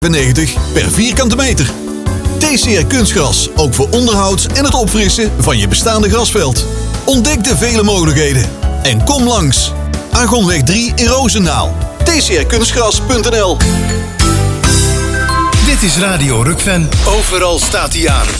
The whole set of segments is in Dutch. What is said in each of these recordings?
per vierkante meter. TCR Kunstgras, ook voor onderhoud en het opfrissen van je bestaande grasveld. Ontdek de vele mogelijkheden en kom langs. Argonweg 3 in Roosendaal. tcrkunstgras.nl. Dit is Radio Rukven. Overal staat hij aan.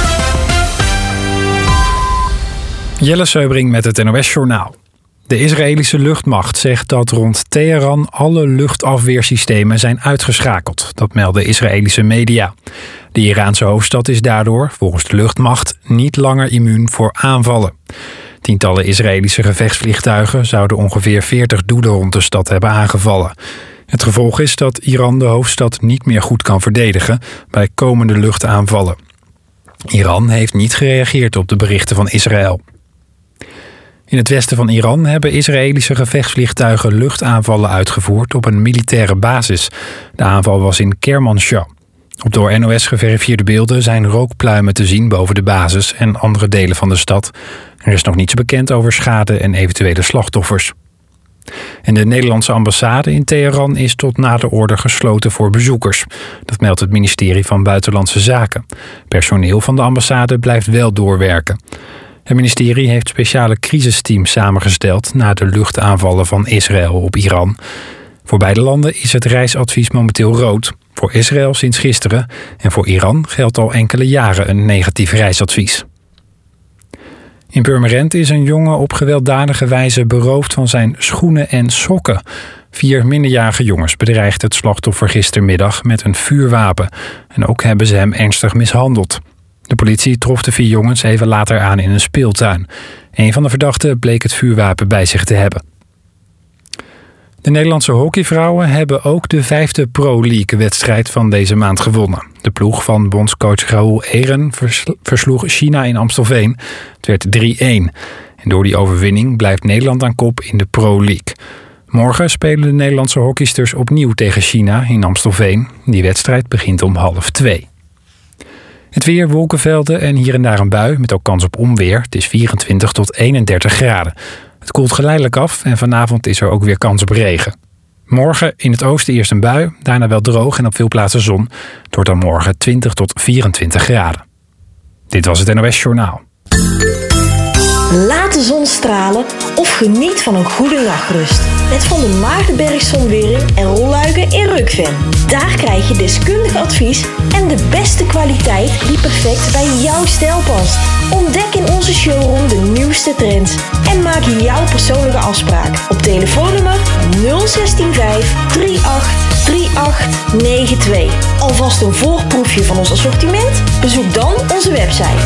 Jelle Seubring met het NOS-journaal. De Israëlische luchtmacht zegt dat rond Teheran alle luchtafweersystemen zijn uitgeschakeld. Dat melden Israëlische media. De Iraanse hoofdstad is daardoor, volgens de luchtmacht, niet langer immuun voor aanvallen. Tientallen Israëlische gevechtsvliegtuigen zouden ongeveer 40 doelen rond de stad hebben aangevallen. Het gevolg is dat Iran de hoofdstad niet meer goed kan verdedigen bij komende luchtaanvallen. Iran heeft niet gereageerd op de berichten van Israël. In het westen van Iran hebben Israëlische gevechtsvliegtuigen luchtaanvallen uitgevoerd op een militaire basis. De aanval was in Kermanshah. Op door NOS geverifieerde beelden zijn rookpluimen te zien boven de basis en andere delen van de stad. Er is nog niets bekend over schade en eventuele slachtoffers. En de Nederlandse ambassade in Teheran is tot na de orde gesloten voor bezoekers. Dat meldt het ministerie van Buitenlandse Zaken. Personeel van de ambassade blijft wel doorwerken. Het ministerie heeft speciale crisisteams samengesteld na de luchtaanvallen van Israël op Iran. Voor beide landen is het reisadvies momenteel rood. Voor Israël sinds gisteren en voor Iran geldt al enkele jaren een negatief reisadvies. In Purmerend is een jongen op gewelddadige wijze beroofd van zijn schoenen en sokken. 4 minderjarige jongens bedreigden het slachtoffer gistermiddag met een vuurwapen. En ook hebben ze hem ernstig mishandeld. De politie trof de 4 jongens even later aan in een speeltuin. Een van de verdachten bleek het vuurwapen bij zich te hebben. De Nederlandse hockeyvrouwen hebben ook de 5e Pro League-wedstrijd van deze maand gewonnen. De ploeg van bondscoach Raoul Eren versloeg China in Amstelveen. Het werd 3-1. En door die overwinning blijft Nederland aan kop in de Pro League. Morgen spelen de Nederlandse hockeysters opnieuw tegen China in Amstelveen. Die wedstrijd begint om 1:30. Het weer, wolkenvelden en hier en daar een bui met ook kans op onweer. Het is 24 tot 31 graden. Het koelt geleidelijk af en vanavond is er ook weer kans op regen. Morgen in het oosten eerst een bui, daarna wel droog en op veel plaatsen zon. Het wordt dan morgen 20 tot 24 graden. Dit was het NOS Journaal. Laat de zon stralen of geniet van een goede nachtrust. Met Van der Maardenberg Zonwering en Rolluiken in Rukven. Daar krijg je deskundig advies en de beste kwaliteit die perfect bij jouw stijl past. Ontdek in onze showroom de nieuwste trends en maak jouw persoonlijke afspraak op telefoonnummer 0165 38 3892. Alvast een voorproefje van ons assortiment? Bezoek dan onze website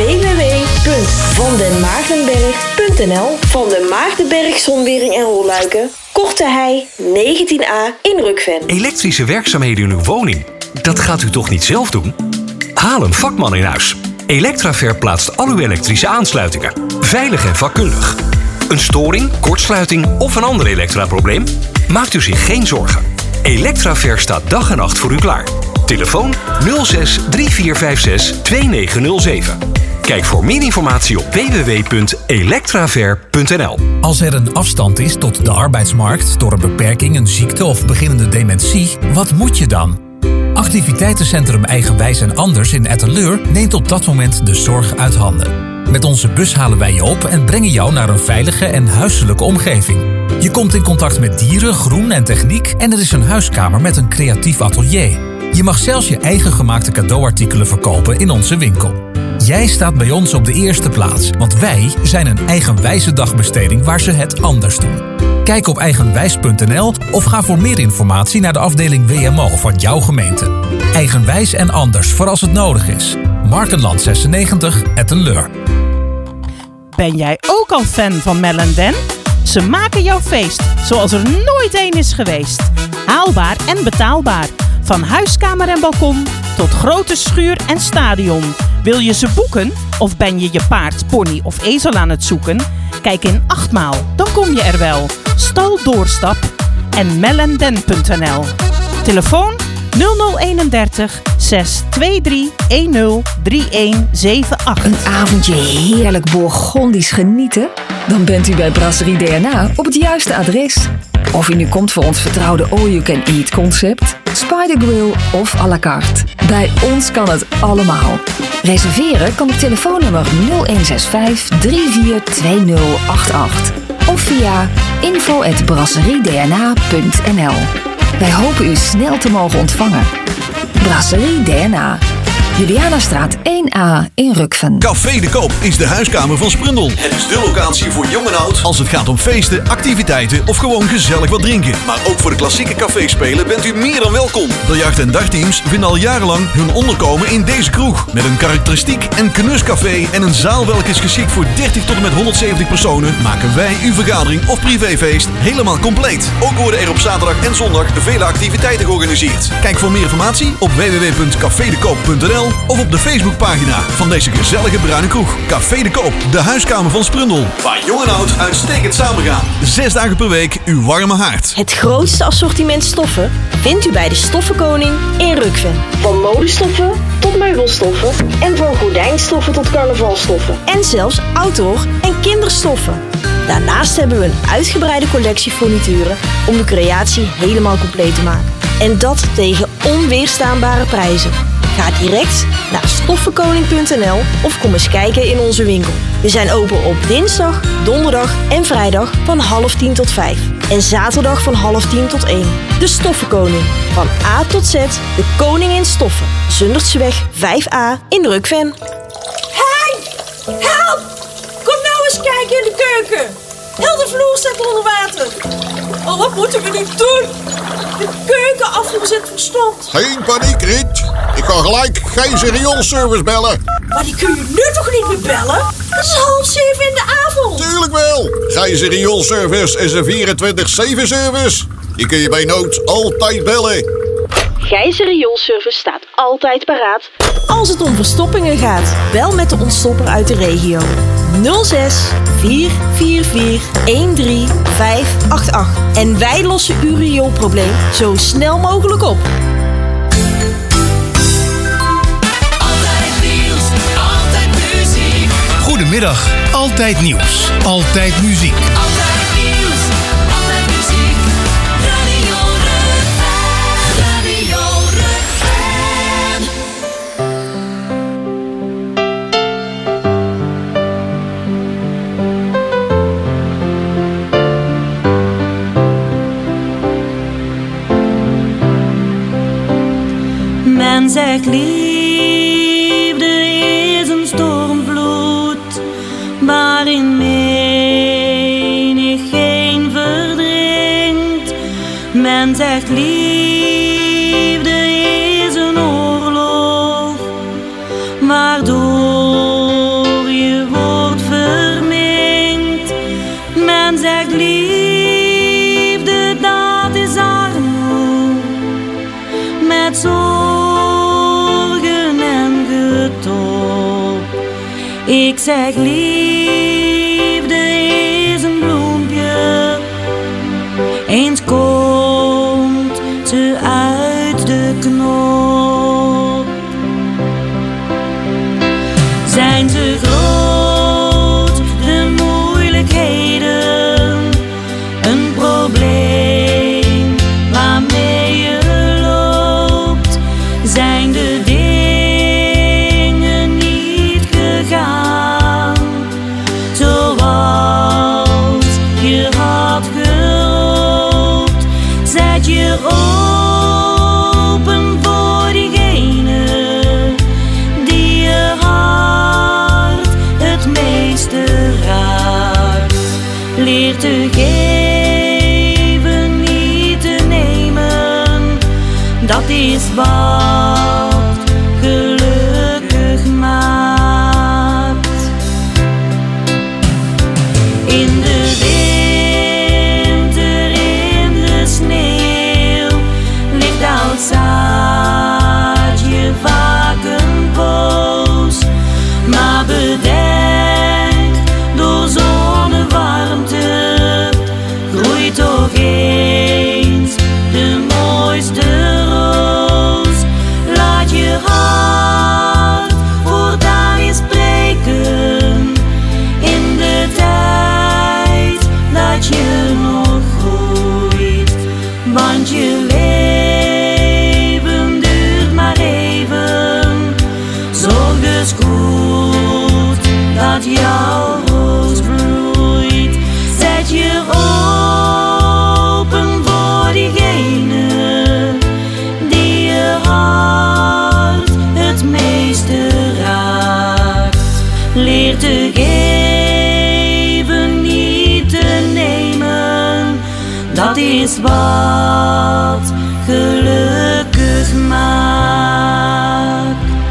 www.vandenmaardenberg.nl. Van den Maardenberg Zonwering en Rolluiken, Korte Hei 19A in Rukven. Elektrische werkzaamheden in uw woning, dat gaat u toch niet zelf doen? Haal een vakman in huis. Elektraver plaatst al uw elektrische aansluitingen. Veilig en vakkundig. Een storing, kortsluiting of een ander elektraprobleem? Maakt u zich geen zorgen. Elektraver staat dag en nacht voor u klaar. Telefoon 06 3456 2907. Kijk voor meer informatie op www.elektraver.nl. Als er een afstand is tot de arbeidsmarkt door een beperking, een ziekte of beginnende dementie, wat moet je dan? Activiteitencentrum Eigenwijs en Anders in Etteleur neemt op dat moment de zorg uit handen. Met onze bus halen wij je op en brengen jou naar een veilige en huiselijke omgeving. Je komt in contact met dieren, groen en techniek en er is een huiskamer met een creatief atelier. Je mag zelfs je eigen gemaakte cadeauartikelen verkopen in onze winkel. Jij staat bij ons op de eerste plaats, want wij zijn een eigenwijze dagbesteding waar ze het anders doen. Kijk op eigenwijs.nl of ga voor meer informatie naar de afdeling WMO van jouw gemeente. Eigenwijs en anders voor als het nodig is. Markenland 96, Etteleur. Ben jij ook al fan van Mel & Den? Ze maken jouw feest zoals er nooit één is geweest. Haalbaar en betaalbaar. Van huiskamer en balkon tot grote schuur en stadion. Wil je ze boeken? Of ben je je paard, pony of ezel aan het zoeken? Kijk in 8 maal, dan kom je er wel. Stal Doorstap en melanden.nl. Telefoon 0031 623 103178. Een avondje heerlijk Bourgondisch genieten? Dan bent u bij Brasserie DNA op het juiste adres. Of u nu komt voor ons vertrouwde all-you-can-eat concept, Spider Grill of à la carte. Bij ons kan het allemaal. Reserveren kan op telefoonnummer 0165 342088 of via info@brasseriedna.nl. Wij hopen u snel te mogen ontvangen. Brasserie DNA. Julianastraat 1A in Rukven. Café de Koop is de huiskamer van Sprundel. Het is de locatie voor jong en oud als het gaat om feesten, activiteiten of gewoon gezellig wat drinken. Maar ook voor de klassieke caféspelen bent u meer dan welkom. Biljart- en dagteams vinden al jarenlang hun onderkomen in deze kroeg. Met een karakteristiek en knuscafé en een zaal welke is geschikt voor 30 tot en met 170 personen, maken wij uw vergadering of privéfeest helemaal compleet. Ook worden er op zaterdag en zondag vele activiteiten georganiseerd. Kijk voor meer informatie op www.cafedekoop.nl of op de Facebookpagina van deze gezellige bruine kroeg. Café de Koop, de huiskamer van Sprundel. Waar jong en oud uitstekend samengaan. 6 dagen per week uw warme haard. Het grootste assortiment stoffen vindt u bij de Stoffenkoning in Rukven. Van modestoffen tot meubelstoffen en van gordijnstoffen tot carnavalstoffen. En zelfs outdoor en kinderstoffen. Daarnaast hebben we een uitgebreide collectie furnituren om de creatie helemaal compleet te maken. En dat tegen onweerstaanbare prijzen. Ga direct naar stoffenkoning.nl of kom eens kijken in onze winkel. We zijn open op dinsdag, donderdag en vrijdag van 9:30 tot 5. En zaterdag van 9:30 tot 1. De Stoffenkoning. Van A tot Z, de koning in stoffen. Zundertseweg 5A in Rukven. Hey! Help! Kom nou eens kijken in de keuken. Heel de vloer staat onder water. Oh, wat moeten we nu doen? De keuken afgezet verstopt. Geen paniek, Riet. Ik kan gelijk Gijzer rioolservice bellen. Maar die kun je nu toch niet meer bellen? Het is 6:30 in de avond. Tuurlijk wel. Gijzer rioolservice is een 24/7 service. Die kun je bij nood altijd bellen. Gijzer Rioolservice staat altijd paraat als het om verstoppingen gaat. Bel met de ontstopper uit de regio. 06 444 13588. En wij lossen uw rioolprobleem zo snel mogelijk op. Altijd nieuws, altijd muziek. Goedemiddag, altijd nieuws, altijd muziek. Altijd nieuws, altijd muziek. Radio Rukven, Radio Rukven. Men zegt liefde is een stormvloed, waarin menigeen verdrinkt. Men zegt liefde is een oorlog, waardoor je wordt verminkt. Men zegt liefde, dat is armoede, met zorgen en getop. Ik zeg liefde is een bloempje, eens komt ze uit de knop. Zijn ze groot, de moeilijkheden, een probleem waarmee je loopt? Zijn de dingen niet gegaan zoals je had gehoopt? Zet je open voor diegene die je hart het meeste raakt. Leer te geven, niet te nemen, dat is wat gelukkig maakt. In de winter, in de sneeuw, ligt oud zaadje vaak een poos. Maar bedenk, door zonnewarmte groeit toch eens de mooiste roos. Laat jouw roos bloeit. Zet je open voor diegene die je hart het meeste raakt. Leer te geven, niet te nemen. Dat is wat gelukkig maakt.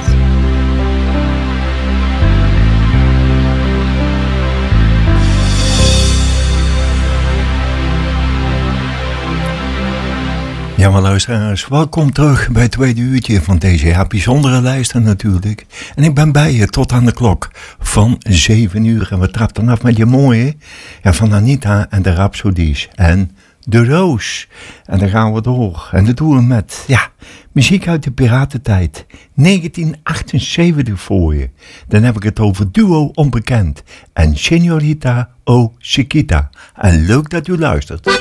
Ja, maar luisteraars, welkom terug bij het tweede uurtje van deze bijzondere lijsten natuurlijk. En ik ben bij je tot aan de klok van 7 uur. En we trappen af met je mooie van Anita en de Rhapsodies en De Roos. En dan gaan we door. En dat doen we met, muziek uit de piratentijd. 1978 voor je. Dan heb ik het over Duo Onbekend en Señorita O Chiquita. En leuk dat u luistert.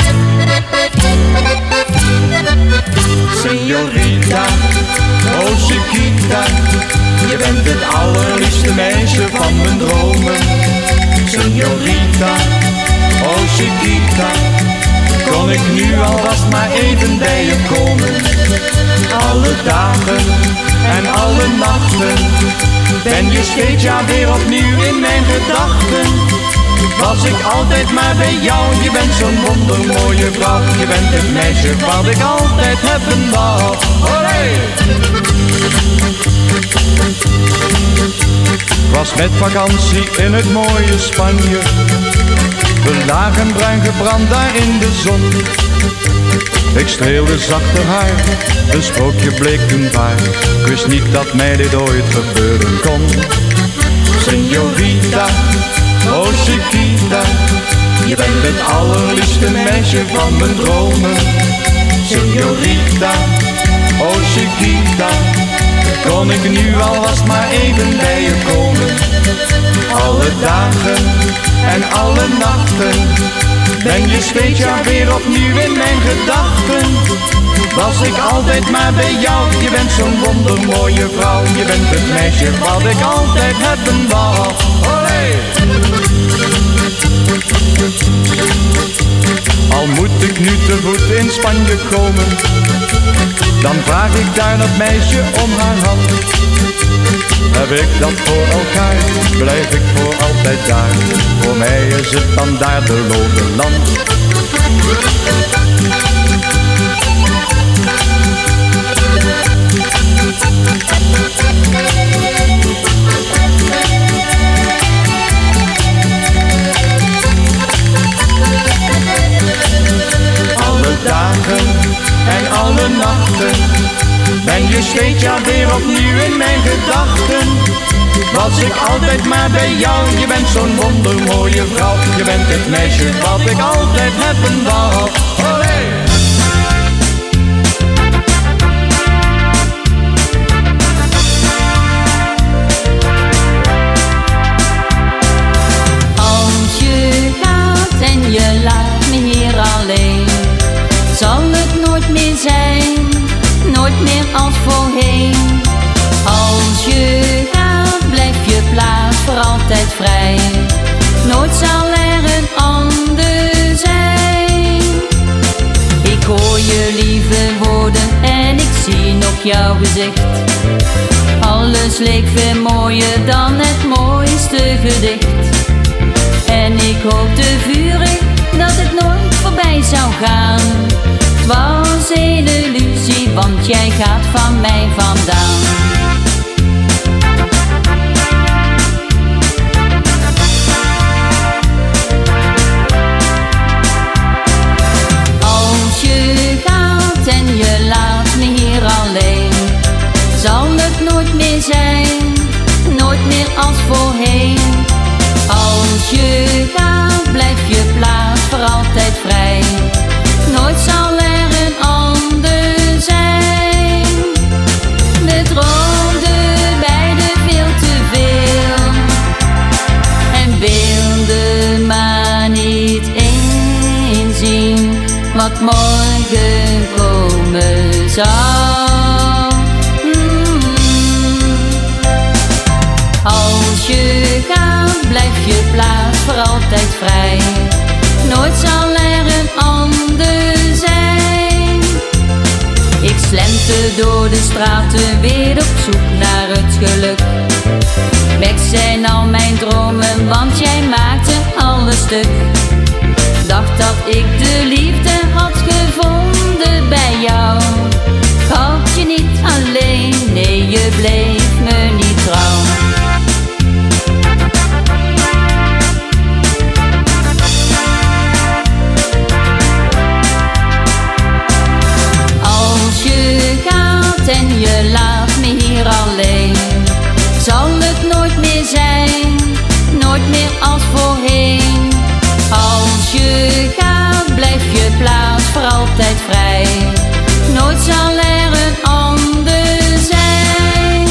Señorita, oh Chiquita, je bent het allerliefste meisje van mijn dromen. Señorita, oh Chiquita, kon ik nu alvast maar even bij je komen. Alle dagen en alle nachten ben je steeds weer opnieuw in mijn gedachten. Was ik altijd maar bij jou, je bent zo'n wondermooie vrouw. Je bent het meisje wat ik altijd hebben wou. Olé! Was met vakantie in het mooie Spanje. We lagen bruin gebrand daar in de zon. Ik streelde zachter haar, een sprookje bleek toen waar. Ik wist niet dat mij dit ooit gebeuren kon. Señorita, oh Chiquita, je bent het allerliefste meisje van mijn dromen. Señorita, oh Chiquita, kon ik nu alvast maar even bij je komen. Alle dagen en alle nachten ben je steeds weer opnieuw in mijn gedachten. Was ik altijd maar bij jou, je bent zo'n wondermooie vrouw. Je bent het meisje wat ik altijd hebben wou. Olé! Al moet ik nu te voet in Spanje komen, dan vraag ik daar dat meisje om haar hand. Heb ik dat voor elkaar, blijf ik voor altijd daar. Voor mij is het dan daar de lode land. Alle dagen en alle nachten ben je steeds weer opnieuw in mijn gedachten. Was ik altijd maar bij jou, je bent zo'n wondermooie vrouw. Je bent het meisje wat ik altijd hebben wou. Olé! Als je gaat en je laat me hier alleen, zal het nooit meer zijn, nooit meer als voorheen. Als je gaat, blijf je plaats voor altijd vrij. Nooit zal er een ander zijn. Ik hoor je lieve woorden en ik zie nog jouw gezicht. Alles leek veel mooier dan het mooiste gedicht. En ik hoopte vurig dat het nooit voorbij zou gaan. Het was een illusie, want jij gaat van mij vandaan. Als je gaat en je laat me hier alleen, zal het nooit meer zijn, nooit meer als voorheen. Als je gaat, blijf je plaats voor altijd vrij. Nooit zal er een ander zijn. De droom door de straten weer op zoek naar het geluk. Weg zijn al mijn dromen, want jij maakte alles stuk. Dacht dat ik de liefde had gevonden bij jou. Ik had je niet alleen, nee je bleef me niet trouw. Als je gaat en je laat me hier alleen, zal het nooit meer zijn, nooit meer als voorheen. Als je gaat, blijf je plaats voor altijd vrij. Nooit zal er een ander zijn.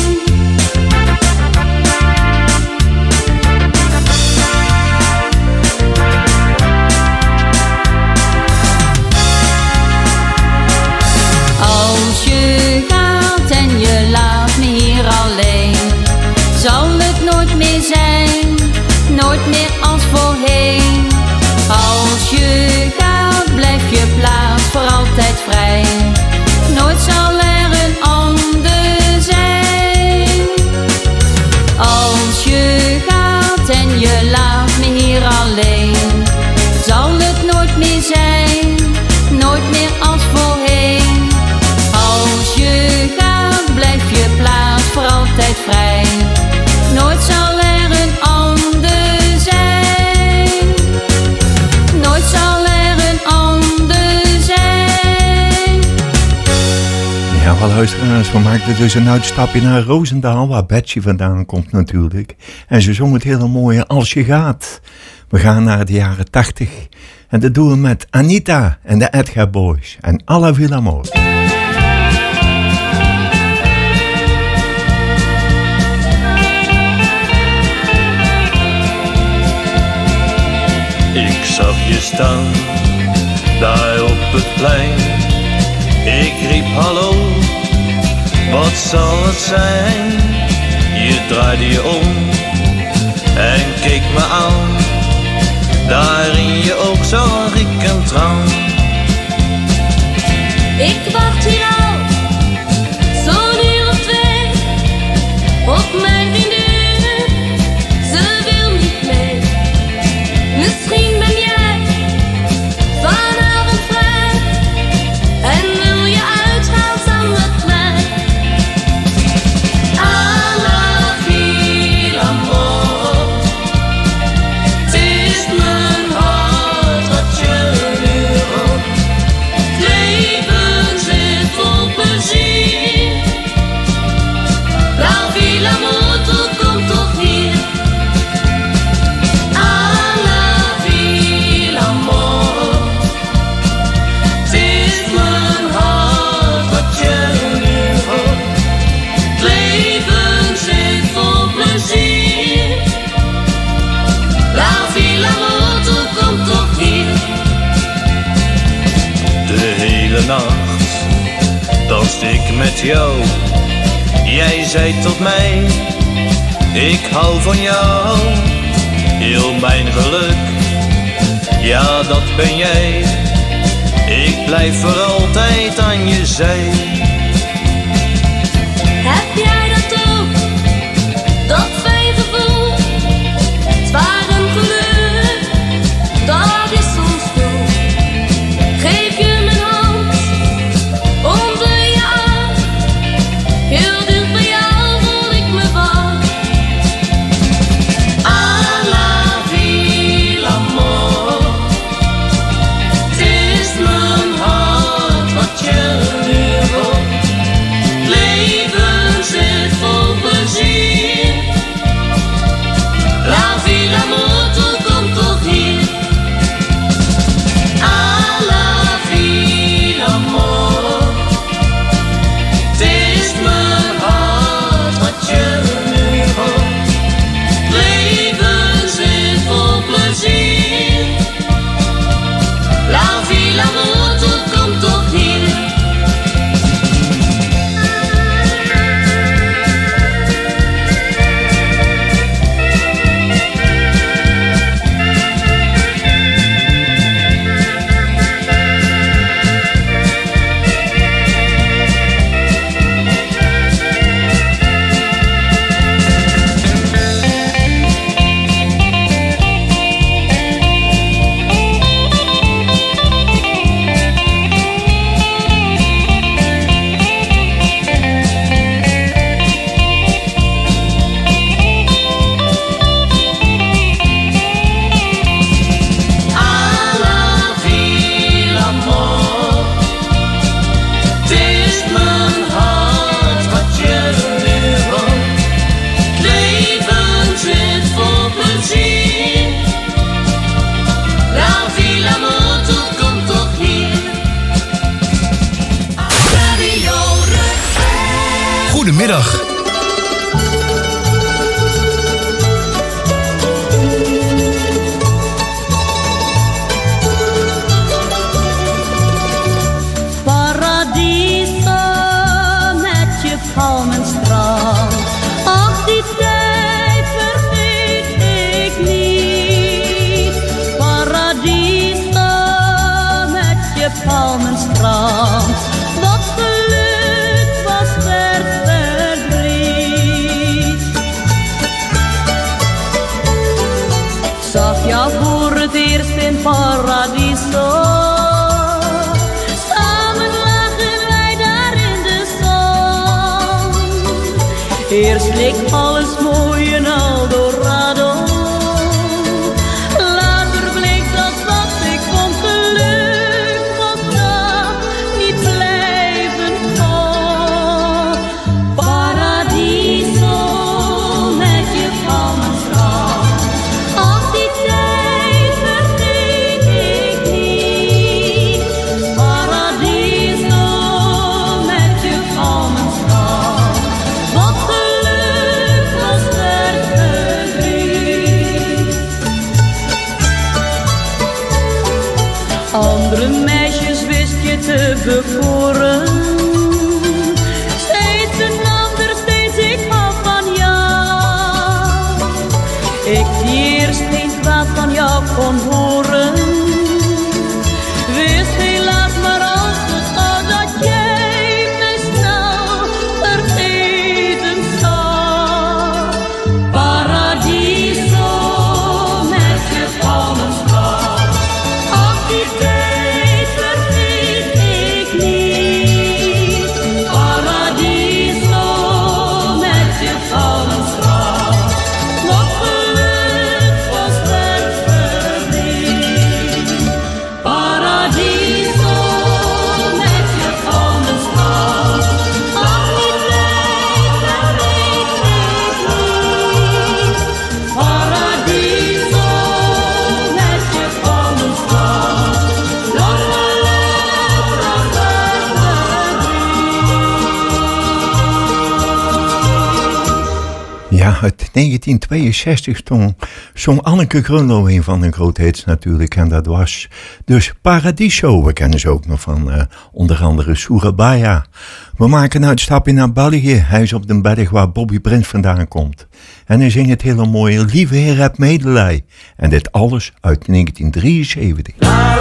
Als je gaat en je laat me hier alleen, zal het nooit meer zijn, nooit meer als voorheen. Als je gaat, blijf je plaats voor altijd vrij. Nooit zal er een ander zijn. Als je gaat en je laat me hier alleen, zal het nooit meer zijn, nooit meer als voorheen. Als je gaat, blijf je plaats voor altijd vrij. Nooit zal er een ander zijn. Nooit zal er een ander zijn. Ja, wel luisteraars, we maakten dus een uitstapje naar Roosendaal, waar Betsy vandaan komt natuurlijk. En ze zong het hele mooie Als je gaat. We gaan naar de jaren 80 en dat doen we met Anita en de Edgar Boys en Alla Villa Amor. Ik zag je staan, daar op het plein. Ik riep hallo, wat zal het zijn? Je draaide je om en keek me aan. Daar in je oog zag ik een traan. Ik wacht hier al, zo'n uur of 2, op mijn vriendin, ze wil niet mee. Misschien ben jij vanavond vrij en wil je uitgaan samen met mij. Alla Villa Amor, het is mijn hart wat je nu hoort. Het leven zit vol plezier. La Villa Amor, kom toch hier. Nacht danste ik met jou. Jij zei tot mij, ik hou van jou. Heel mijn geluk, ja dat ben jij. Ik blijf voor altijd aan je zij. Heb jij dat ook? Dat fijn gevoel? Zwaar een geluk, dat is soms toe. Geef je mijn hand onder je arm. Heel dicht bij jou voel ik me warm. Alla Villa Amor, het is mijn hart wat je nu hoort. Goedemiddag. Paradiso met je palmenstrand. Ach, die tijd vergeet ik niet. Paradiso met je palmenstrand. Wat geluk was werd verdriet. Ik zag jou voor het eerst in Paradiso. Eerst leek alles mooi en Eldorado. Later bleek dat wat ik vond geluk was dat niet blijven kon. Paradiso met je palmenstrand. Ach, die tijd vergeet ik niet. Paradiso met je palmenstrand. Wat andere meisjes wist je te bekoren. Steeds een ander, steeds ik hou van jou. Ik die eerst geen kwaad van jou kon horen. Wist helaas maar al te gauw dat jij mij snel vergeten zou. Paradiso met je palmenstrand. Die tijd vergeet ik niet. Paradiso met je palmenstrand. Wat geluk was werd verdriet. Paradiso met je palmenstrand. Ach, die tijd vergeet ik niet. Paradiso met je palmenstrand. Ja, uit 1962 zong Anneke Grunlo een van de grote hits natuurlijk. En dat was dus Paradiso. We kennen ze ook nog van onder andere Surabaya. We maken een uitstapje naar België. Hij is op de berg waar Bobby Prins vandaan komt. En hij zingt het hele mooie Lieve Heer, heb medelij. En dit alles uit 1973.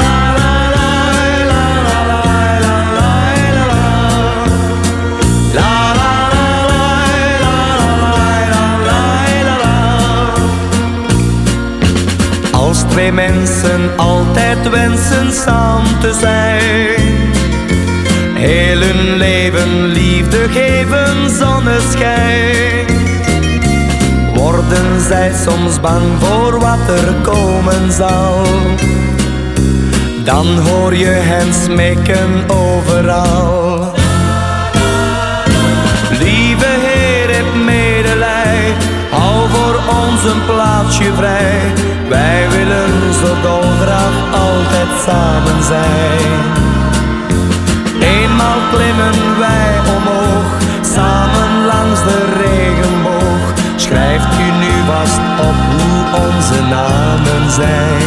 Als twee mensen altijd wensen samen te zijn, heel hun leven liefde geven zonneschijn, worden zij soms bang voor wat er komen zal. Dan hoor je hen smeken overal. Lieve Heer, heb medelij, hou voor ons een plaatsje vrij. Wij willen zo dolgraag altijd samen zijn. Eenmaal klimmen wij omhoog, samen langs de regenboog. Schrijft u nu vast op hoe onze namen zijn.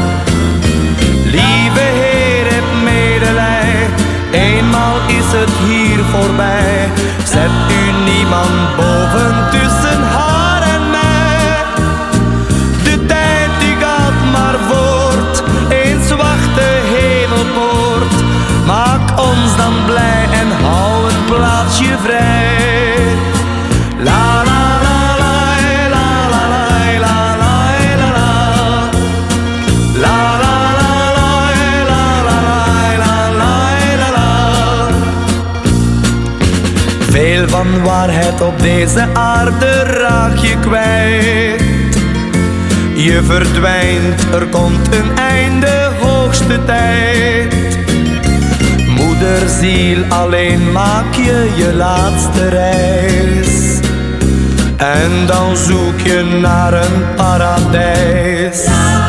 Lieve Heer, heb medelij, eenmaal is het hier voorbij. Zet u niemand boven tussen haar en mij. De tijd die gaat maar voort, eens wacht de hemelpoort. Maak ons dan blij en hou een plaatsje vrij. La la la la la la la la la la. La la la la la la la. Veel van waarheid op deze aarde raak je kwijt. Je verdwijnt, er komt een einde, hoogste tijd. Moederziel, alleen maak je je laatste reis. En dan zoek je naar een paradijs.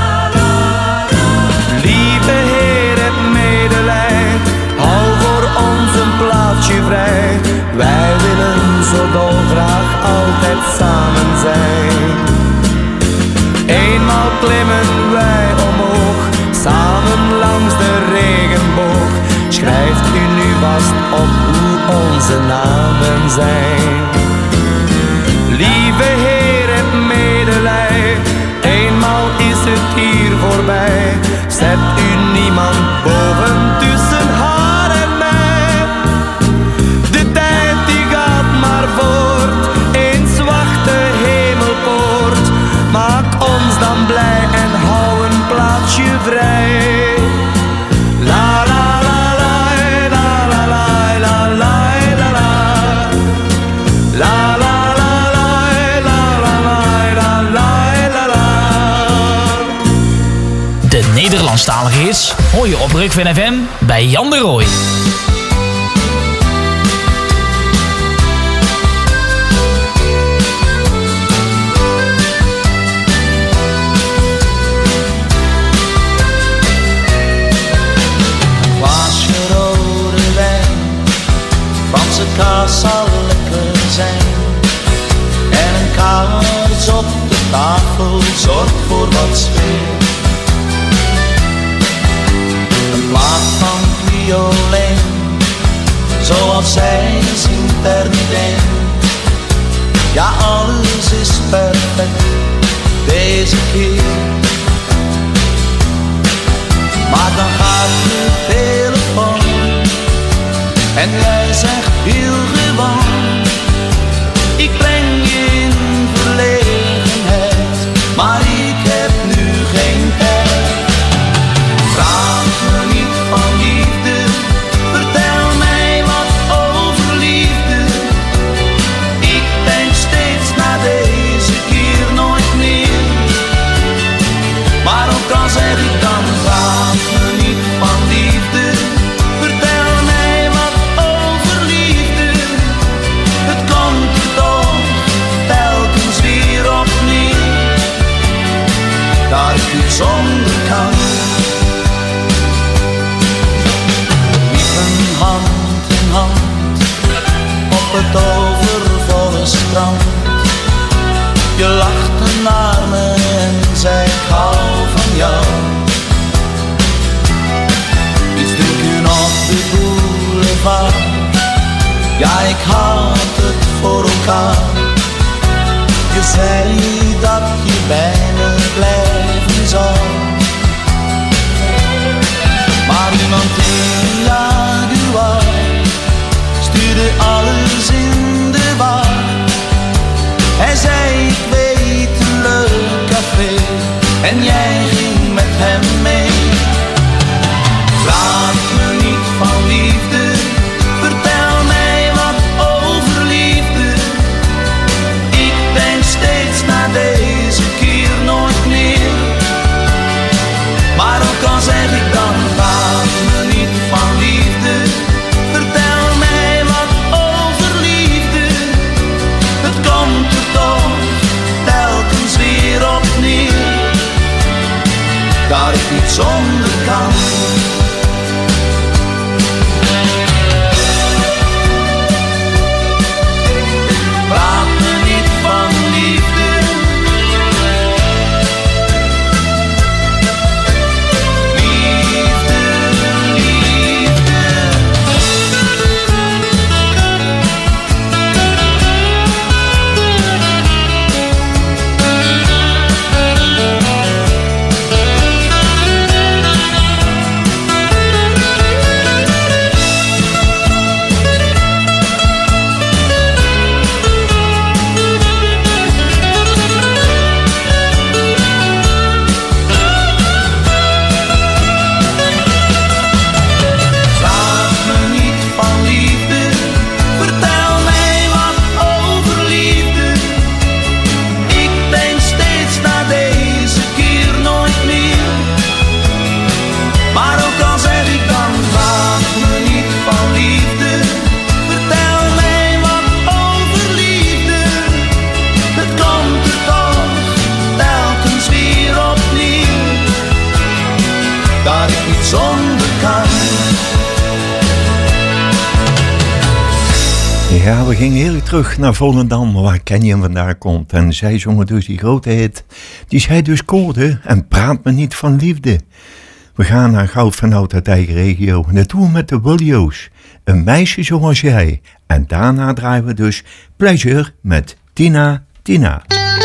Lieve Heer, heb medelij, hou voor ons een plaatsje vrij. Wij willen zo verbaasd op hoe onze namen zijn. Lieve Heer, heb medelij, eenmaal is het hier voorbij. Zet u niemand boven tussen haar en mij. De tijd die gaat maar voort, eens wacht de hemelpoort. Maak ons dan blij en hou een plaatsje vrij. La la la la la la la la la la. La la la la la la la. De Nederlandstalige hits hoor je op Rukven FM bij Jan de Rooij. Franse kaas zal lekker zijn. En een kaars op de tafel zorgt voor wat sfeer. Een plaat van violin, zoals zij zingt er niet in. Ja, alles is perfect deze keer. Maar dan gaat de telefoon en jij zegt heel gewoon, ik breng je in verlegenheid, maar ik heb nu geen tijd. Vraag me niet van liefde, vertel mij wat over liefde. Ik denk steeds na deze keer nooit meer, maar ook al zeg ik dan vraag me niet van liefde. Dat ik niet zonder kan. Liepen hand in hand op het overvolle strand. Je lachte naar me en zei ik hou van jou. Iets drinken op de boulevard. Ja, ik had het voor elkaar. Je zei dat je bij me blijven zou. Maar iemand in Jaguar stuurde alles in de war. Hij zei ik weet een leuk café en jij ging met hem mee. Vraag me niet van liefde, vertel mij wat over liefde. Ik denk steeds na deze keer nooit meer, maar ook al zeg ik dan vraag me niet van liefde. Vertel mij wat over liefde. Het komt er toch telkens weer op neer, dat ik niet zonder kan. Praat me niet van liefde. Ja, we gingen heel terug naar Volendam, waar Kenny vandaan komt. En zij zongen dus die grote hit, die zij dus koorde en praat me niet van liefde. We gaan naar Goud van Oud uit eigen regio. En dat doen we met de Willio's Een meisje zoals jij. En daarna draaien we dus Pleasure met Tina Tina.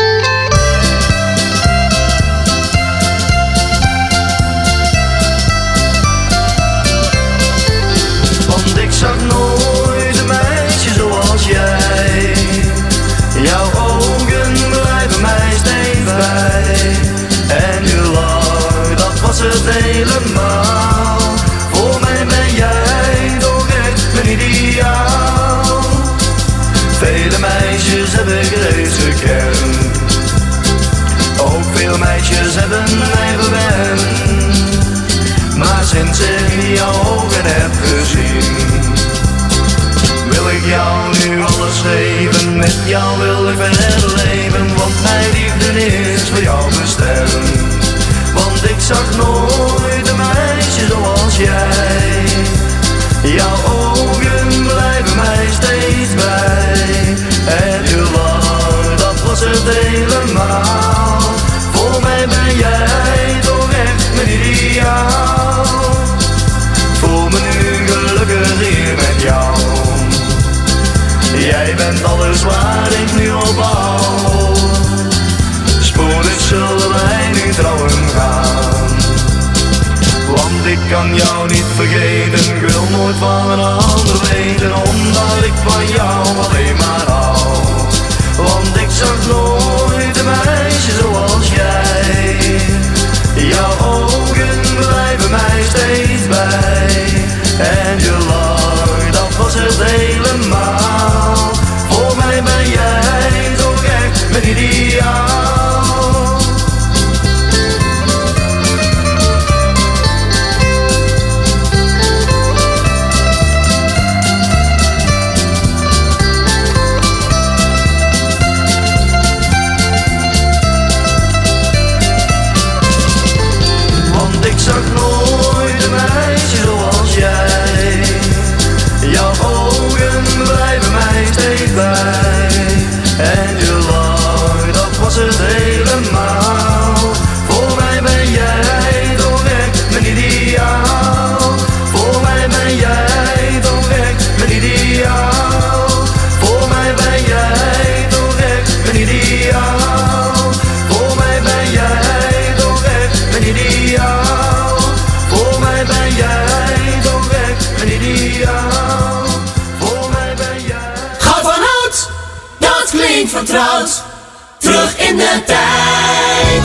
Want ik zag nooit een meisje zoals jij. Jouw ogen blijven mij steeds bij. En je lach, dat was het helemaal. Voor mij ben jij toch echt mijn ideaal. Vele meisjes heb ik reeds gekend. Ook veel meisjes hebben mij gewend. Maar sinds ik jouw ogen heb gezien, wil ik jou nu alles geven. Met jou wil ik verder leven. Want mijn liefde is voor jou bestemd. Want ik zag nooit een meisje zoals jij. Jouw ogen blijven mij steeds bij. En je lach, dat was het helemaal. Voor mij ben jij toch echt mijn ideaal. Voel me nu gelukkig hier met jou. Jij bent alles waar ik nu op hou. Spoedig zullen wij nu trouwen gaan. Want ik kan jou niet vergeten. Ik wil nooit van een ander weten. Omdat ik van jou alleen maar hou. Want ik zag nooit een meisje zoals jij. Jouw ogen blijven mij steeds bij. En je lach, dat was het helemaal. Voor mij ben jij toch echt mijn ideaal. Want ik zag nooit een meisje zoals jij. Jouw ogen blijven mij steeds bij. En je lach, dat was het helemaal. Voor mij ben jij toch echt mijn ideaal. Voor mij ben jij toch echt mijn ideaal. Voor mij ben jij toch echt mijn ideaal. Voor mij ben jij toch echt mijn ideaal. Voor mij ben jij toch echt mijn ideaal. Voor mij ben jij. Goud van oud, dat klinkt vertrouwd. Terug in de tijd.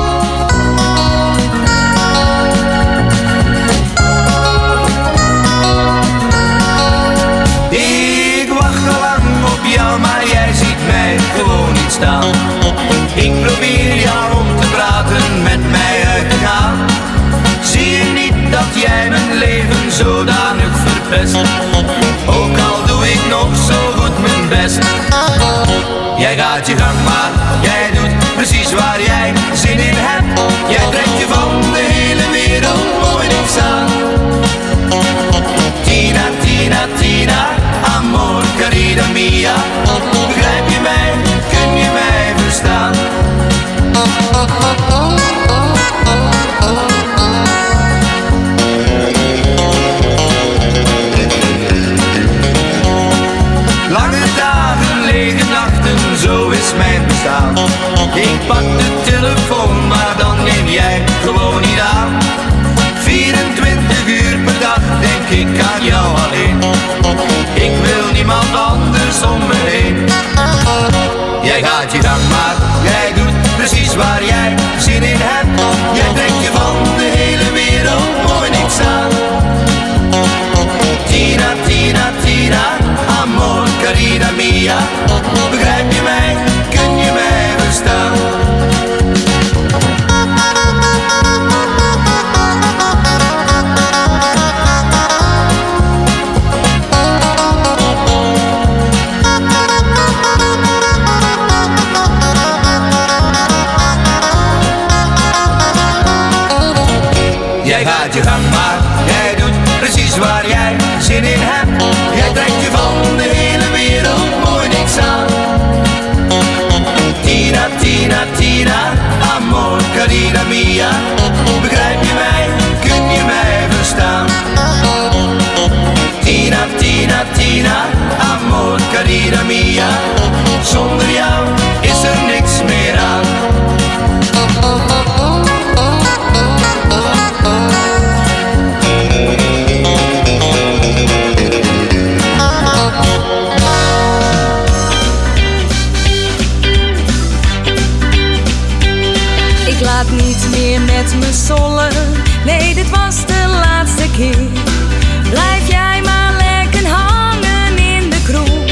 Ik wacht al lang op jou, maar jij ziet mij gewoon niet staan. Ik probeer jou om te praten, met mij uit te gaan. Zie je niet dat jij mijn leven zodanig verpest? Ook al doe ik nog zo goed mijn best. Jij gaat je gang, maar jij doet precies waar jij zin in hebt. Jij trekt je van de hele wereld mooi niks aan. Tina, Tina, Tina, amor, carina mia. Begrijp je mij, kun je mij verstaan? Lange dagen, lege nachten, zo is mijn bestaan. Ik pak de telefoon, maar dan neem jij gewoon niet aan. 24 uur per dag denk ik aan jou alleen. Ik wil niemand anders om me heen. Jij gaat je gang, maar jij doet precies waar jij zin in hebt. Jij trekt je van de hele wereld mooi niks aan. Tina, Tina, Tina, amor, carina mia. Begrijp je mij, kun je mij verstaan? mia, zonder jou is er niks meer aan. Ik laat niet meer met me zollen, nee, dit was de laatste keer. Blijf jij maar lekker hangen in de kroeg,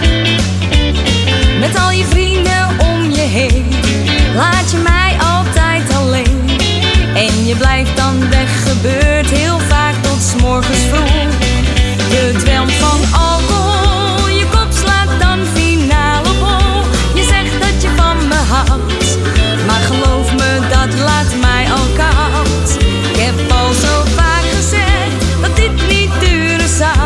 met al je vrienden om je heen. Laat je mij altijd alleen, en je blijft dan weg, gebeurt heel vaak tot 's morgens vroeg. Je dwelmt van alcohol, je kop slaat dan finaal op hol. Je zegt dat je van me houdt, maar geloof me, dat laat mij al koud. Ik heb al zo vaak gezegd dat dit niet duren zou,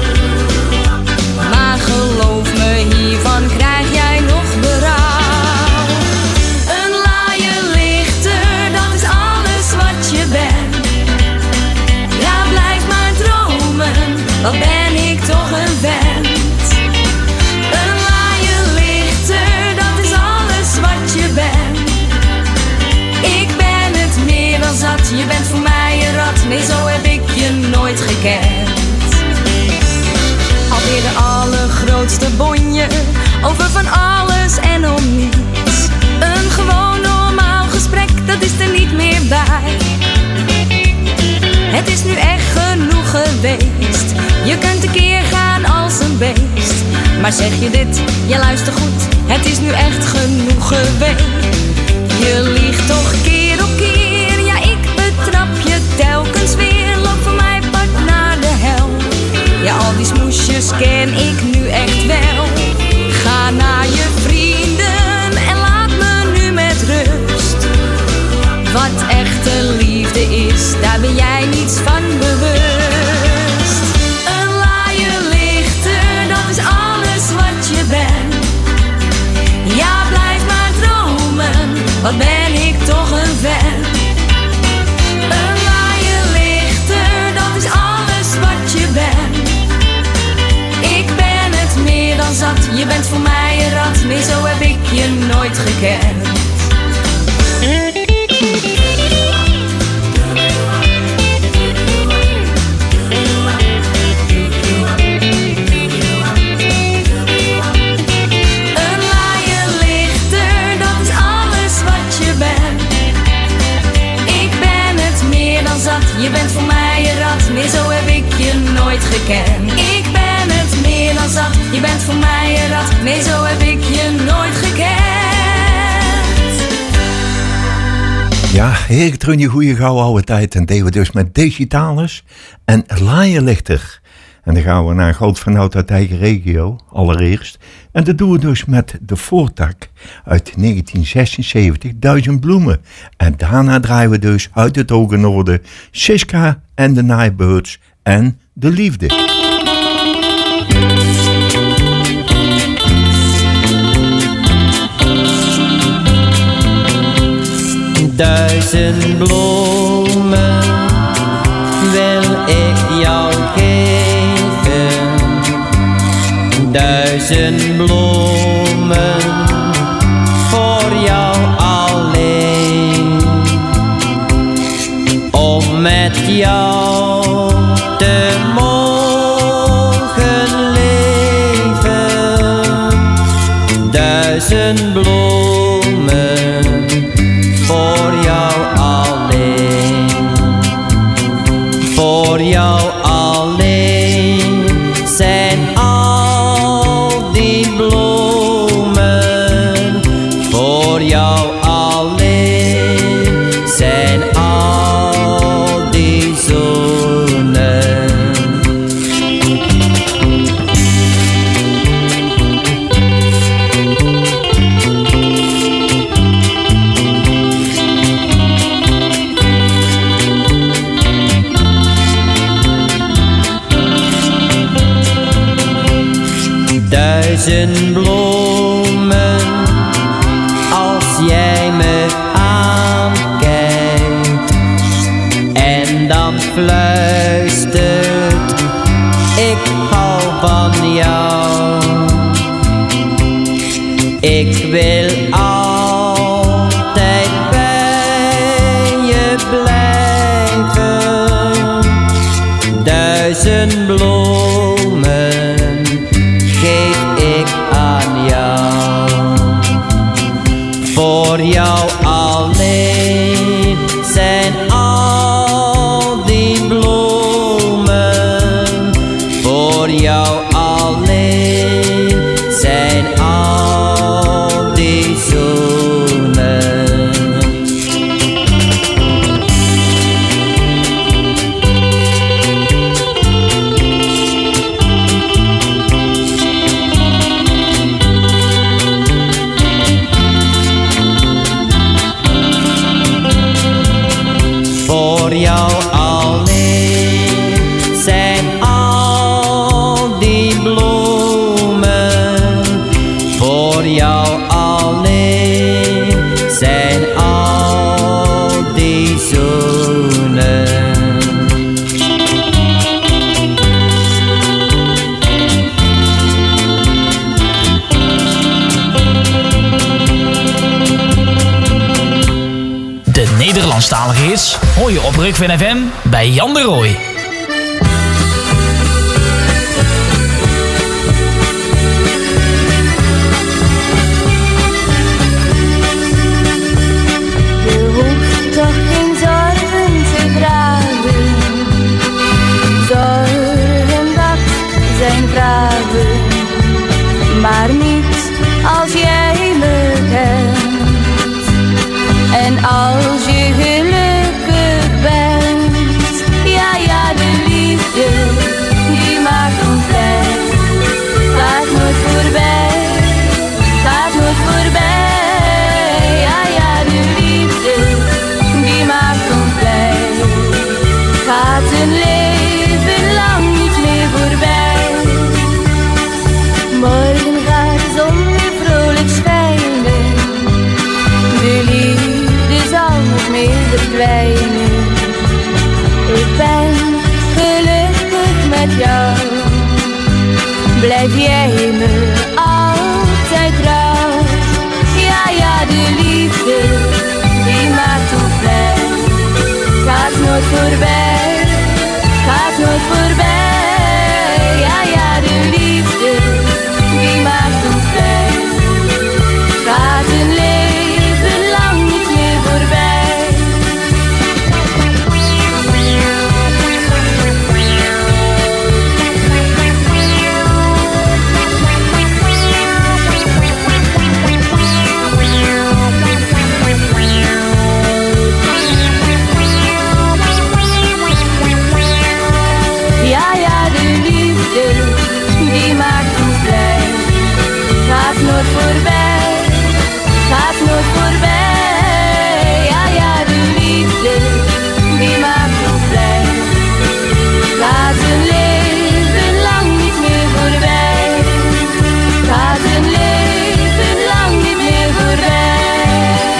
maar geloof me, hiervan krijg jij nog berouw. Een laaie lichter, dat is alles wat je bent. Ja, blijf maar dromen, wat ben ik toch een vent. Een laaie lichter, dat is alles wat je bent. Ik ben het meer dan zat, je bent voor mij een rat. Nee, zo heb ik je nooit gekend. Alweer de allergrootste bonje, over van alles en om niets. Een gewoon normaal gesprek, dat is er niet meer bij. Het is nu echt genoeg geweest, je kunt tekeer gaan als een beest. Maar zeg je dit, je luistert goed, het is nu echt genoeg geweest. Je liegt toch keer op keer, ja, ik betrap je telkens weer. Loop voor mij pad naar de hel, ja, al die smoesjes ken ik nu echt wel. Ga naar je vrienden en laat me nu met rust. Wat echte liefde is, daar ben jij niets van bewust. Een laaie lichter, dat is alles wat je bent. Ja, blijf maar dromen, wat ben ik toch een vent. Een laaie lichter, dat is alles wat je bent. Ik ben het meer dan zat, je bent voor mij een rat. Nee, zo heb ik je nooit gekend. Je bent voor mij een rat, nee, zo heb ik je nooit gekend. Ik ben het meer dan zat, je bent voor mij een rat, nee, zo heb ik je nooit gekend. Ja, heerlijk terug in die goede gouden oude tijd. En deden we dus met Digitalis en Laaie Lichter. En dan gaan we naar een groot vanuit uit eigen regio, allereerst. En dat doen we dus met de Voortak uit 1976, 1000 bloemen. En daarna draaien we dus uit het Hoge Noorden Siska en de Neighborhoods en De Liefde. Duizend bloemen wil ik jou geven, 1000 bloemen voor jou alleen, om met jou te mogen leven. 1000 bloemen voor jou alleen, voor jou alleen zijn al die bloemen, voor jou alleen zijn al die zoenen. Ik wil altijd bij je blijven. 1000 bloemen geef ik aan jou. Voor jou alleen zijn al die bloemen. Voor jou alleen zijn al die zoenen. Voor jou alleen zijn al die bloemen. Voor jou alleen zijn al die zoenen. De Nederlandstalige hits hoor je op Rukven FM bij Jan de Rooij. Je hoeft toch geen zorgen te dragen. Zorgen, dat zijn vragen. Maar niet als jij me kent. En als je gelukkig bent. Ja, ja, de liefde, die maakt ons blij. Gaat nooit voorbij, gaat nooit voorbij. Ja, ja, de liefde, die maakt ons blij. Gaat een leven lang niet meer voorbij. Morgen gaat de zon weer vrolijk schijnen. De liefde zal niet meer verdwijnen. Ik ben gelukkig met jou. Blijf jij me altijd trouw. Ja, ja, de liefde, die maakt ons blij. Gaat nooit voorbij, gaat nooit voorbij. Ja, ja, de liefde, die maakt ons blij. Gaat een leven lang niet meer voorbij. Ja, ja, de liefde, die maakt ons blij. Gaat nooit voorbij, gaat nooit voorbij. Ja, ja, de liefde, die maakt ons blij. Gaat een leven lang niet meer voorbij. Gaat een leven lang niet meer voorbij.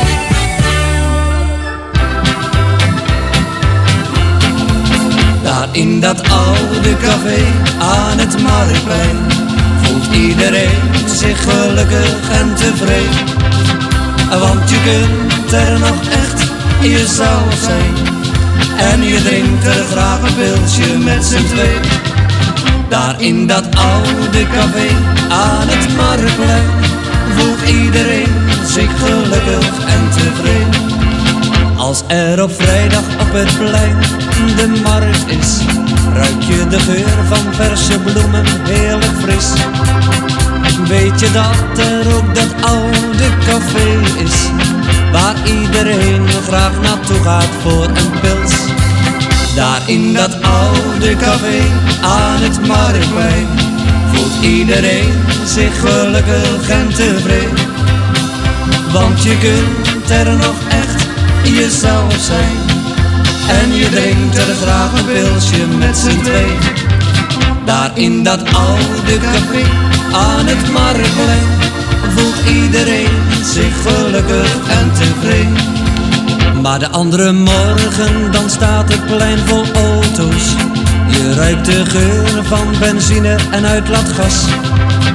Daar in dat oude café aan het Marktplein voelt iedereen zich gelukkig en tevreden. Want je kunt er nog echt jezelf zijn. En je drinkt er graag een pilsje met z'n twee. Daar in dat oude café aan het Marktplein voelt iedereen zich gelukkig en tevreden. Als er op vrijdag op het plein de markt is, ruik je de geur van verse bloemen heerlijk fris. Weet je dat er ook dat oude café is, waar iedereen graag naartoe gaat voor een pils. Daar in dat oude café aan het Marktplein voelt iedereen zich gelukkig en tevreden. Want je kunt er nog echt jezelf zijn. En je drinkt er graag een pilsje met z'n twee. Daar in dat oude café aan het Marktplein voelt iedereen zich gelukkig en tevreden. Maar de andere morgen dan staat het plein vol auto's. Je ruikt de geur van benzine en uitlaatgas.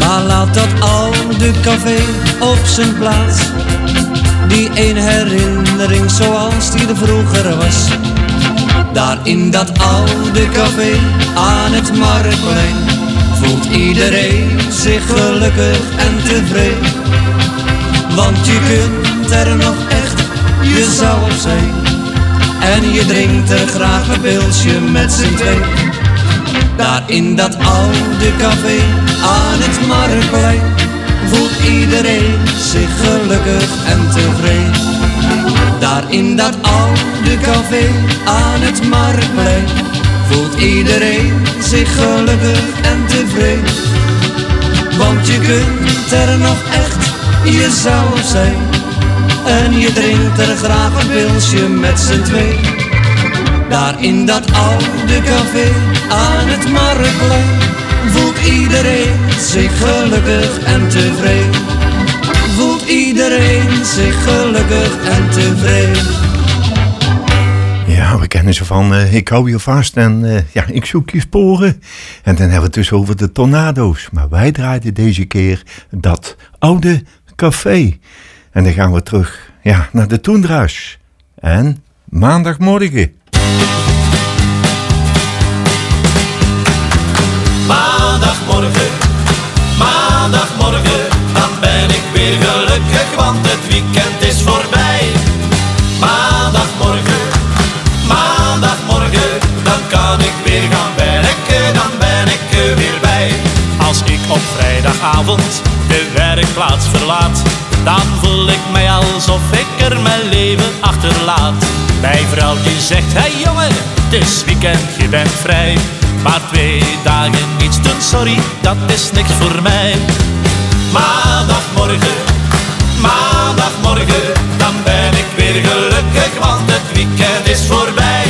Maar laat dat oude café op zijn plaats. Die een herinnering zoals die er vroeger was. Daar in dat oude café aan het Marktplein voelt iedereen zich gelukkig en tevreden. Want je kunt er nog echt jezelf zijn. En je drinkt er graag een pilsje met z'n twee. Daar in dat oude café aan het Marktplein voelt iedereen zich gelukkig en tevreden. Daar in dat oude café aan het Marktplein voelt iedereen zich gelukkig en tevreden. Want je kunt er nog echt jezelf zijn. En je drinkt er graag een pilsje met z'n twee. Daar in dat oude café aan het Marktplein voelt iedereen zich gelukkig en tevreden. Voelt iedereen zich gelukkig en tevreden. Ja, we kennen ze van ik hou je vast en ik zoek je sporen. En dan hebben we het dus over de Tornado's. Maar wij draaiden deze keer dat oude café. En dan gaan we terug naar de Toendra's. En maandagmorgen. Maandagmorgen, dan ben ik weer gelukkig, want het weekend is voorbij. Maandagmorgen, dan kan ik weer gaan werken, dan ben ik er weer bij. Als ik op vrijdagavond de werkplaats verlaat, dan voel ik mij alsof ik er mijn leven achterlaat. Mijn vrouw die zegt, hey jongen, het is weekend, je bent vrij. Maar 2 dagen niets doen, sorry, dat is niks voor mij. Maandagmorgen, dan ben ik weer gelukkig, want het weekend is voorbij.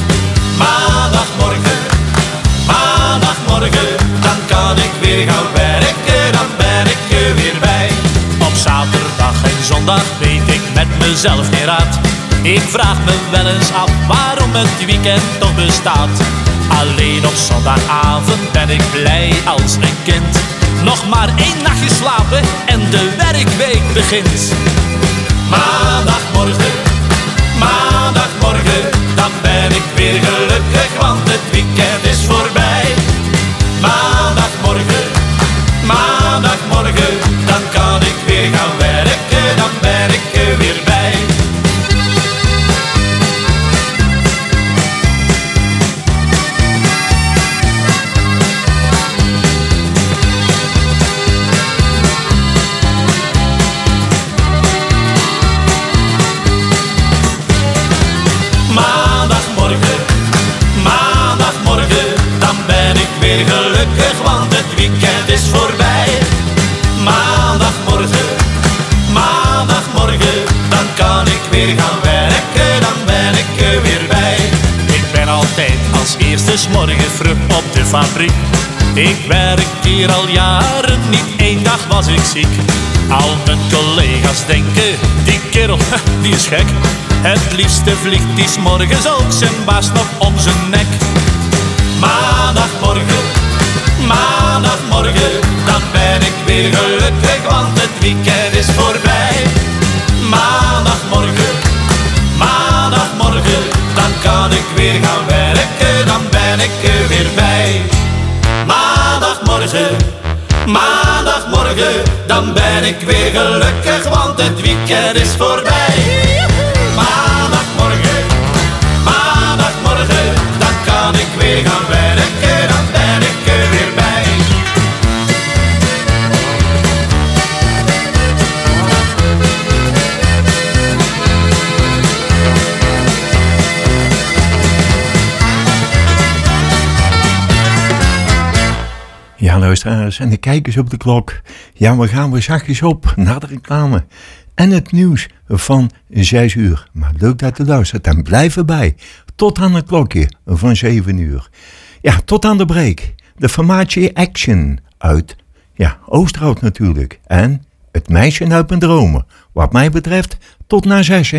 Maandagmorgen, dan kan ik weer gaan werken, dan ben ik er weer bij. Op zaterdag en zondag weet ik met mezelf niet raad. Ik vraag me wel eens af waarom het weekend toch bestaat. Alleen op zondagavond ben ik blij als een kind. Nog maar 1 nachtje slapen en de werkweek begint. Maandagmorgen, dan ben ik weer gelukkig, want het weekend is voorbij. Maandagmorgen, dan kan ik weer gaan werken, dan ben ik er weer bij. Maandagmorgen, dan ben ik weer gelukkig, want het weekend is voorbij. Maandagmorgen, dan kan ik weer gaan werken, dan ben ik er weer bij. Ik ben altijd als eerste 's morgen vroeg op de fabriek. Ik werk hier al jaren, niet 1 dag was ik ziek. Al mijn collega's denken, die kerel, die is gek. Het liefste vliegt die 's morgens ook zijn baas nog om zijn nek. Maandagmorgen, dan ben ik weer gelukkig, want het weekend is voorbij. Maandagmorgen, dan kan ik weer gaan werken, dan ben ik er weer bij. Maandagmorgen, dan ben ik weer gelukkig, want het weekend is voorbij. Maandagmorgen, dan kan ik weer gaan werken, dan ben ik er weer bij. Ja, luisteraars, en de kijkers op de klok. Ja, we gaan weer zachtjes op naar de reclame. En het nieuws van 6 uur. Maar leuk dat u luistert en blijf erbij. Tot aan het klokje van 7 uur. Ja, tot aan de break. De formatie Action uit, Oosterhout natuurlijk. En het meisje uit mijn dromen. Wat mij betreft, tot na 6.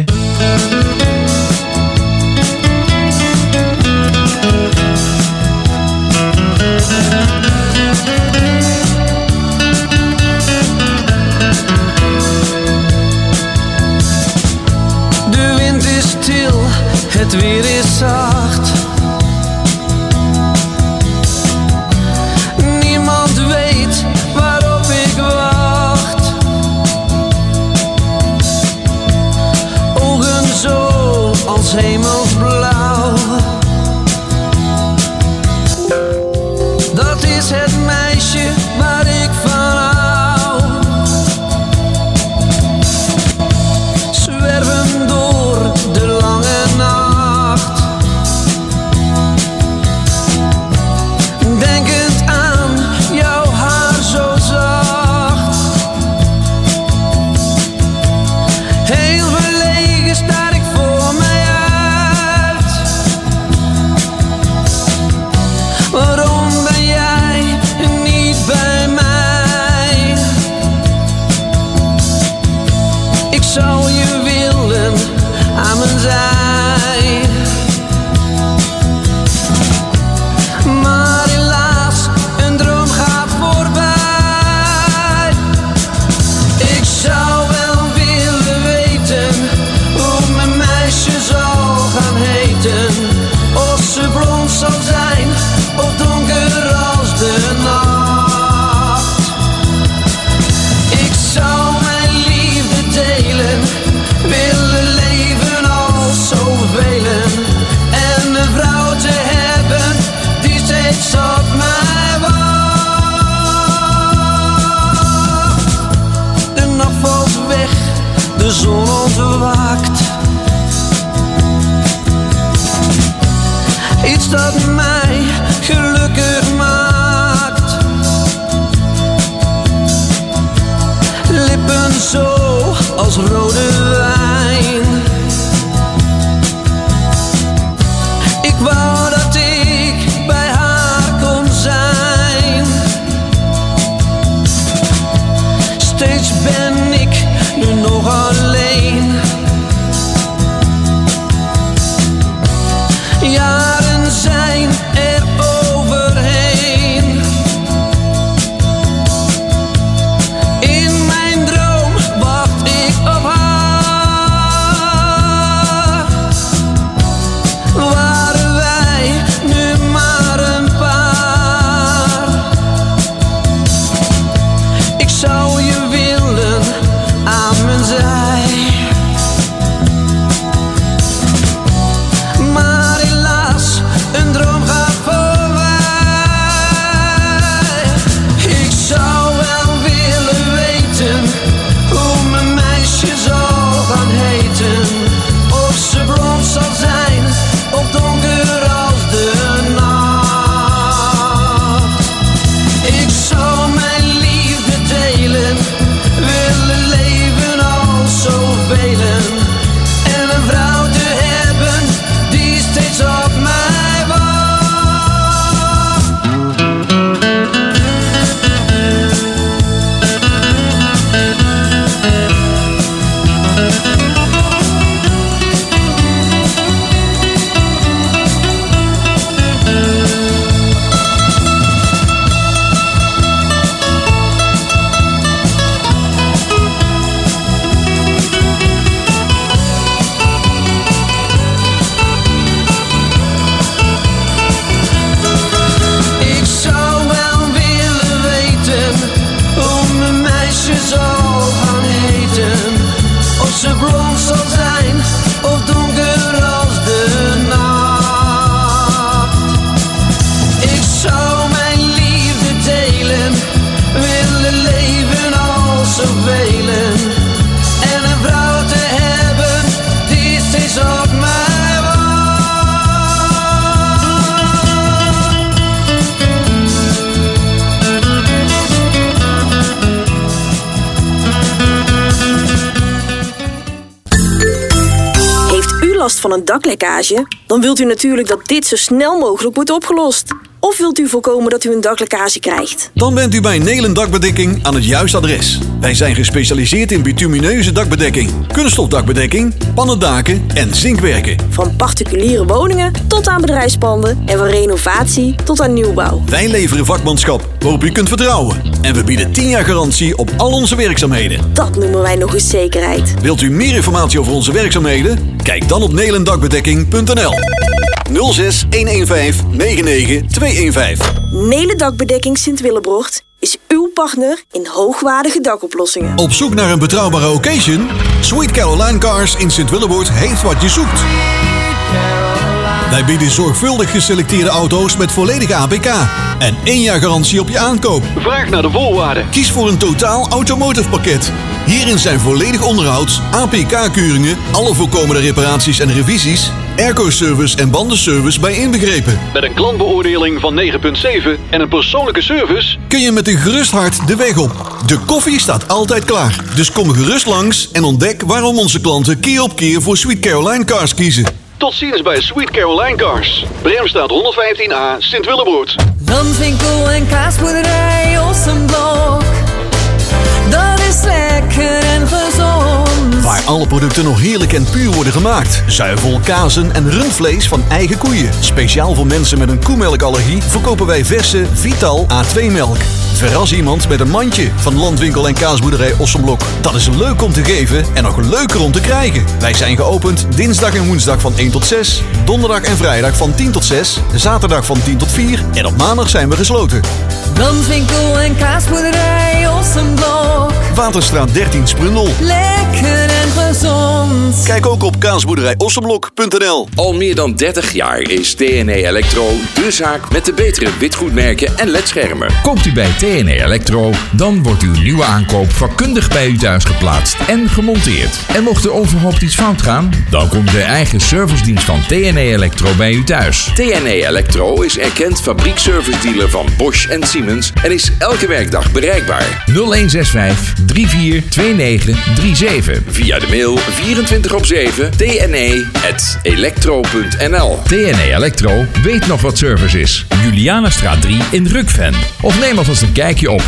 het weer is zacht. Niemand weet waarop ik wacht. Ogen zo als hemelsblauw. Dat is het meisje waar ik van hou. Zwerven door de lange nacht. Denkend aan jouw haar zo zacht. Heel verlegen staar ik voor mij uit. Waarom ben jij niet bij mij? Ik zou je willen aan mijn zij. Maar helaas, een droom gaat voorbij. Ik zou wel willen weten hoe mijn meisje zal gaan heten. Of ze blond zal zijn of donker als de nacht. Ik zou mijn liefde delen, willen leven als zoveel. En een vrouw te hebben die steeds op mij wacht. De nacht valt weg, de zon ontwaakt. Iets dat mij gelukkig maakt. Lippen zo als rode wijn. Ik wou dat ik bij haar kon zijn. Steeds ben ik nu nog alleen. Jaren zijn er overheen. In mijn droom wacht ik op haar. Waren wij nu maar een paar? Ik zou je willen aan mijn zij. Maar helaas, een droom gaat voorbij. Ik zou wel willen weten hoe mijn meisje zal gaan heten. Of ze blond zal zijn of donker als de nacht. Ik zou mijn liefde delen, willen leven als zoveel. En een vrouw te hebben die steeds op mij wacht. Ik zou wel willen weten hoe mijn meisje zal gaan heten. Of ze blond zal zijn of donker als de nacht. Ik zou mijn liefde delen, willen leven als zoveel. En een vrouw te hebben die steeds op mij wacht. Heeft u last van een daklekkage? Dan wilt u natuurlijk dat dit zo snel mogelijk wordt opgelost. Of wilt u voorkomen dat u een daklekkage krijgt? Dan bent u bij Nelen Dakbedekking aan het juiste adres. Wij zijn gespecialiseerd in bitumineuze dakbedekking, kunststofdakbedekking, pannendaken en zinkwerken. Van particuliere woningen tot aan bedrijfspanden en van renovatie tot aan nieuwbouw. Wij leveren vakmanschap waarop u kunt vertrouwen. En we bieden 10 jaar garantie op al onze werkzaamheden. Dat noemen wij nog eens zekerheid. Wilt u meer informatie over onze werkzaamheden? Kijk dan op nelendakbedekking.nl 06 115 99 215. Nelen Dakbedekking Sint-Willebrocht is uw partner in hoogwaardige dakoplossingen. Op zoek naar een betrouwbare occasion? Sweet Caroline Cars in Sint-Willebroort heeft wat je zoekt. Wij bieden zorgvuldig geselecteerde auto's met volledige APK en 1 jaar garantie op je aankoop. Vraag naar de voorwaarden. Kies voor een totaal automotive pakket. Hierin zijn volledig onderhouds, APK-keuringen, alle voorkomende reparaties en revisies, airco-service en bandenservice bij inbegrepen. Met een klantbeoordeling van 9,7 en een persoonlijke service kun je met een gerust hart de weg op. De koffie staat altijd klaar. Dus kom gerust langs en ontdek waarom onze klanten keer op keer voor Sweet Caroline Cars kiezen. Tot ziens bij Sweet Caroline Cars. Bremstraat 115A, Sint-Willebroort. Danswinkel en kaasboerderij Ossenblok. Dat is lekker en gezond. Waar alle producten nog heerlijk en puur worden gemaakt. Zuivel, kazen en rundvlees van eigen koeien. Speciaal voor mensen met een koemelkallergie verkopen wij verse Vital A2-melk. Verras iemand met een mandje van Landwinkel en kaasboerderij Ossenblok. Dat is leuk om te geven en nog leuker om te krijgen. Wij zijn geopend dinsdag en woensdag van 1 tot 6. Donderdag en vrijdag van 10 tot 6. Zaterdag van 10 tot 4. En op maandag zijn we gesloten. Danswinkel en kaasboerderij Ossenblok. Waterstraat 13 Sprundel. Lekker en gezond. Kijk ook op kaasboerderijossenblok.nl. Al meer dan 30 jaar is TNE Electro de zaak met de betere witgoedmerken en ledschermen. Koopt u bij TNE Electro, dan wordt uw nieuwe aankoop vakkundig bij u thuis geplaatst en gemonteerd. En mocht er onverhoopt iets fout gaan, dan komt de eigen servicedienst van TNE Electro bij u thuis. TNE Electro is erkend fabriekservice-dealer van Bosch en Siemens en is elke werkdag bereikbaar. 0165 342937. Via de mail 24/7 tne@electro.nl. TNE Electro weet nog wat service is. Julianastraat 3 in Rukven. Of neem alvast een kijkje op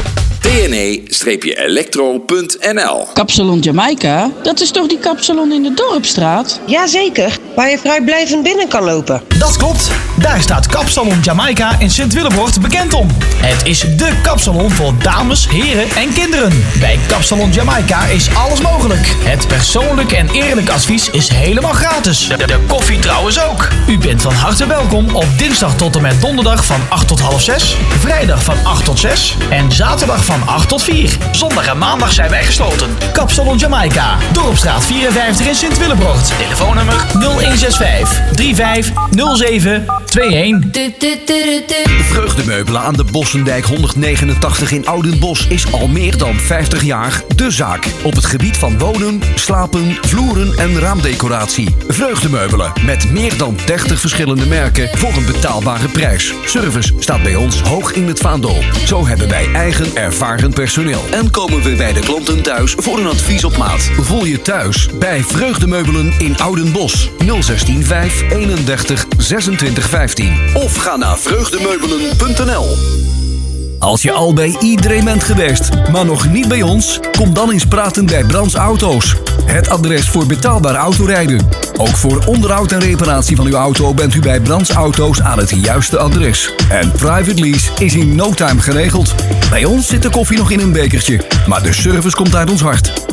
tne-electro.nl. Kapsalon Jamaica, dat is toch die kapsalon in de Dorpstraat? Jazeker, waar je vrijblijvend binnen kan lopen. Dat klopt, daar staat Kapsalon Jamaica in Sint-Willebroort bekend om. Het is dé kapsalon voor dames, heren en kinderen. Bij Kapsalon Jamaica is alles mogelijk. Het persoonlijk en eerlijk advies is helemaal gratis. De koffie trouwens ook. U bent van harte welkom op dinsdag tot en met donderdag van 8 tot half 6, vrijdag van 8 tot 6 en zaterdag van 8 tot 4. Zondag en maandag zijn wij gesloten. Kapsalon Jamaica, Dorpstraat 54 in Sint-Willebroort. Telefoonnummer 0165 3507 21. Vreugdemeubelen aan de Bossendijk 189 in Oudenbosch is al meer dan 50 jaar de zaak. Op het gebied van wonen, slapen, vloeren en raamdecoratie. Vreugdemeubelen met meer dan 30 verschillende merken voor een betaalbare prijs. Service staat bij ons hoog in het vaandel. Zo hebben wij eigen ervaren personeel. En komen we bij de klanten thuis voor een advies op maat. Voel je thuis bij Vreugdemeubelen in Oudenbosch. 0165 31 26 15. Of ga naar vreugdemeubelen.nl. Als je al bij iedereen bent geweest, maar nog niet bij ons, kom dan eens praten bij Brands Auto's. Het adres voor betaalbaar autorijden. Ook voor onderhoud en reparatie van uw auto bent u bij Brands Auto's aan het juiste adres. En private lease is in no time geregeld. Bij ons zit de koffie nog in een bekertje, maar de service komt uit ons hart.